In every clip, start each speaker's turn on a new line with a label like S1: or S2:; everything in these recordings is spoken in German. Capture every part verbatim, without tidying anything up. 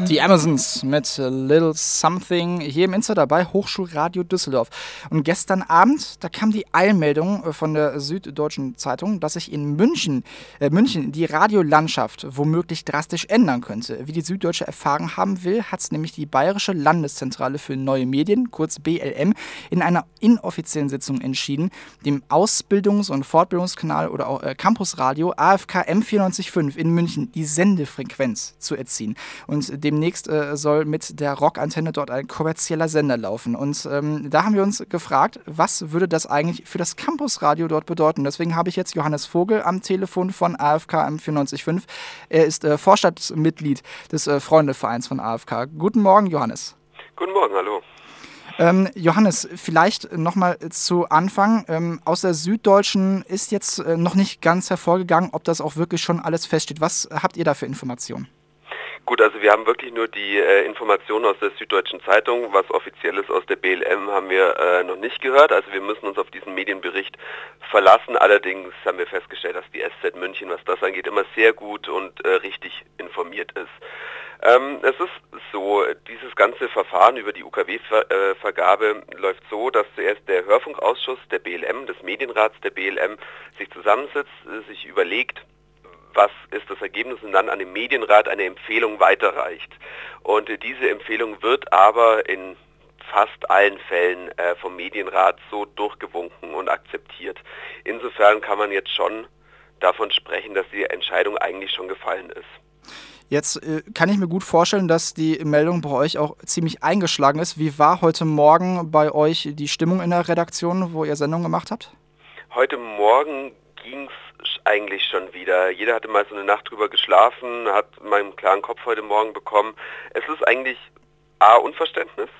S1: Die Amazons mit Little Something hier im Insta dabei, Hochschulradio Düsseldorf. Und gestern Abend, da kam die Eilmeldung von der Süddeutschen Zeitung, dass sich in München, äh, München die Radiolandschaft womöglich drastisch ändern könnte. Wie die Süddeutsche erfahren haben will, hat es nämlich die Bayerische Landeszentrale für neue Medien, kurz B L M, in einer inoffiziellen Sitzung entschieden, dem Ausbildungs- und Fortbildungskanal oder auch äh, Campusradio A F K M vierundneunzig Komma fünf in München die Sendefrequenz zu erziehen. Und demnächst äh, soll mit der Rockantenne dort ein kommerzieller Sender laufen. Und ähm, da haben wir uns gefragt, was würde das eigentlich für das Campusradio dort bedeuten? Deswegen habe ich jetzt Johannes Vogel am Telefon von A F K M vierundneunzig Komma fünf. Er ist äh, Vorstandsmitglied des äh, Freundevereins von A F K. Guten Morgen, Johannes.
S2: Guten Morgen, hallo.
S1: Ähm, Johannes, vielleicht nochmal zu Anfang. Ähm, aus der Süddeutschen ist jetzt äh, noch nicht ganz hervorgegangen, ob das auch wirklich schon alles feststeht. Was habt ihr da für Informationen?
S2: Gut, also wir haben wirklich nur die äh, Informationen aus der Süddeutschen Zeitung. Was Offizielles aus der B L M haben wir äh, noch nicht gehört. Also wir müssen uns auf diesen Medienbericht verlassen. Allerdings haben wir festgestellt, dass die S Z München, was das angeht, immer sehr gut und äh, richtig informiert ist. Ähm, es ist so, dieses ganze Verfahren über die U K W-Vergabe äh, läuft so, dass zuerst der Hörfunkausschuss der B L M, des Medienrats der B L M, sich zusammensitzt, äh, sich überlegt, was ist das Ergebnis und dann an den Medienrat eine Empfehlung weiterreicht. Und äh, diese Empfehlung wird aber in fast allen Fällen äh, vom Medienrat so durchgewunken und akzeptiert. Insofern kann man jetzt schon davon sprechen, dass die Entscheidung eigentlich schon gefallen ist.
S1: Jetzt äh, kann ich mir gut vorstellen, dass die Meldung bei euch auch ziemlich eingeschlagen ist. Wie war heute Morgen bei euch die Stimmung in der Redaktion, wo ihr Sendung gemacht habt?
S2: Heute Morgen ging es eigentlich schon wieder. Jeder hatte mal so eine Nacht drüber geschlafen, hat mal einen klaren Kopf heute Morgen bekommen. Es ist eigentlich A, Unverständnis,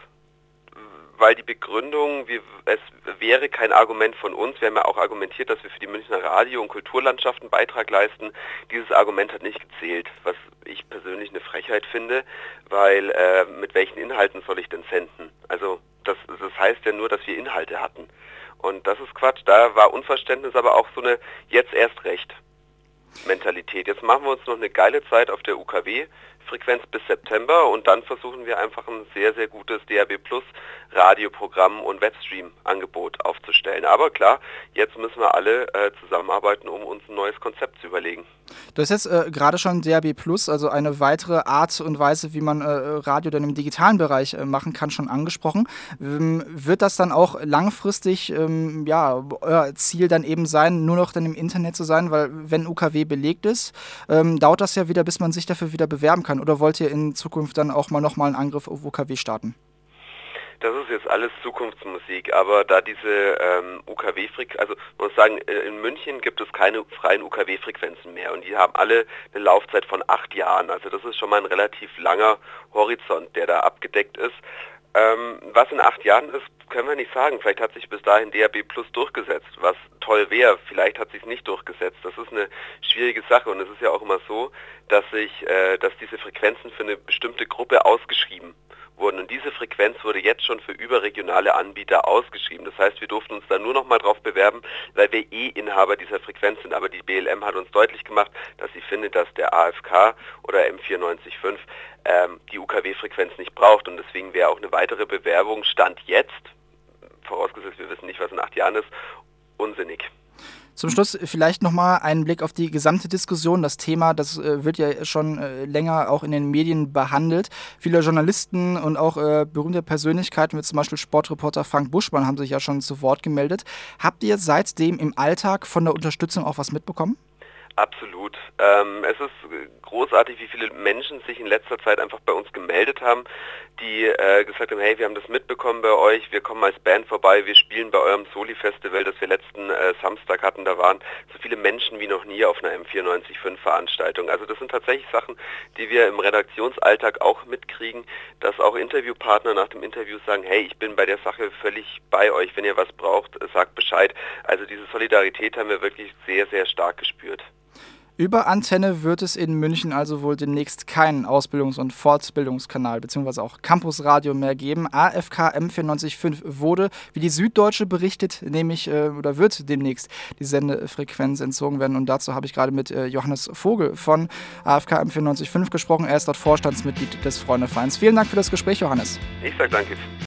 S2: weil die Begründung, wir, es wäre kein Argument von uns. Wir haben ja auch argumentiert, dass wir für die Münchner Radio- und Kulturlandschaft einen Beitrag leisten. Dieses Argument hat nicht gezählt, was ich persönlich eine Frechheit finde, weil äh, mit welchen Inhalten soll ich denn senden? Also das, das heißt ja nur, dass wir Inhalte hatten. Und das ist Quatsch. Da war Unverständnis, aber auch so eine jetzt erst recht Mentalität. Jetzt machen wir uns noch eine geile Zeit auf der U K W-Frequenz bis September und dann versuchen wir einfach ein sehr, sehr gutes D A B Plus Radioprogramm und Webstream-Angebot aufzustellen. Aber klar, jetzt müssen wir alle äh, zusammenarbeiten, um uns ein neues Konzept zu überlegen.
S1: Du hast jetzt äh, gerade schon D A B Plus, also eine weitere Art und Weise, wie man äh, Radio dann im digitalen Bereich äh, machen kann, schon angesprochen. Ähm, wird das dann auch langfristig ähm, ja, euer Ziel dann eben sein, nur noch dann im Internet zu sein? Weil wenn U K W belegt ist, ähm, dauert das ja wieder, bis man sich dafür wieder bewerben kann. Oder wollt ihr in Zukunft dann auch mal nochmal einen Angriff auf U K W starten?
S2: Das ist jetzt alles Zukunftsmusik, aber da diese ähm, U K W-Frequenzen, also man muss sagen, in München gibt es keine freien U K W-Frequenzen mehr und die haben alle eine Laufzeit von acht Jahren. Also das ist schon mal ein relativ langer Horizont, der da abgedeckt ist. Ähm, was in acht Jahren ist, können wir nicht sagen. Vielleicht hat sich bis dahin D A B Plus durchgesetzt, was toll wäre. Vielleicht hat sich es nicht durchgesetzt. Das ist eine schwierige Sache und es ist ja auch immer so, dass sich, äh, dass diese Frequenzen für eine bestimmte Gruppe ausgeschrieben wurden. Und diese Frequenz wurde jetzt schon für überregionale Anbieter ausgeschrieben. Das heißt, wir durften uns da nur noch mal drauf bewerben, weil wir eh Inhaber dieser Frequenz sind. Aber die B L M hat uns deutlich gemacht, dass sie findet, dass der A F K oder M vierundneunzig Komma fünf ähm, die U K W-Frequenz nicht braucht. Und deswegen wäre auch eine weitere Bewerbung Stand jetzt, vorausgesetzt wir wissen nicht, was in acht Jahren ist, unsinnig.
S1: Zum Schluss vielleicht nochmal einen Blick auf die gesamte Diskussion. Das Thema, das äh, wird ja schon äh, länger auch in den Medien behandelt. Viele Journalisten und auch äh, berühmte Persönlichkeiten, wie zum Beispiel Sportreporter Frank Buschmann, haben sich ja schon zu Wort gemeldet. Habt ihr seitdem im Alltag von der Unterstützung auch was mitbekommen?
S2: Absolut. Ähm, es ist großartig, wie viele Menschen sich in letzter Zeit einfach bei uns gemeldet haben, die äh, gesagt haben, hey, wir haben das mitbekommen bei euch, wir kommen als Band vorbei, wir spielen bei eurem Soli-Festival, das wir letzten äh, Samstag hatten, da waren so viele Menschen wie noch nie auf einer M vierundneunzig Komma fünf Veranstaltung. Also das sind tatsächlich Sachen, die wir im Redaktionsalltag auch mitkriegen, dass auch Interviewpartner nach dem Interview sagen, hey, ich bin bei der Sache völlig bei euch, wenn ihr was braucht, sagt Bescheid. Also diese Solidarität haben wir wirklich sehr, sehr stark gespürt.
S1: Über Antenne wird es in München also wohl demnächst keinen Ausbildungs- und Fortbildungskanal bzw. auch Campusradio mehr geben. A F K M vierundneunzig Komma fünf wurde, wie die Süddeutsche berichtet, nämlich äh, oder wird demnächst die Sendefrequenz entzogen werden. Und dazu habe ich gerade mit äh, Johannes Vogel von A F K M vierundneunzig Komma fünf gesprochen. Er ist dort Vorstandsmitglied des Freundevereins. Vielen Dank für das Gespräch, Johannes.
S2: Ich sage danke.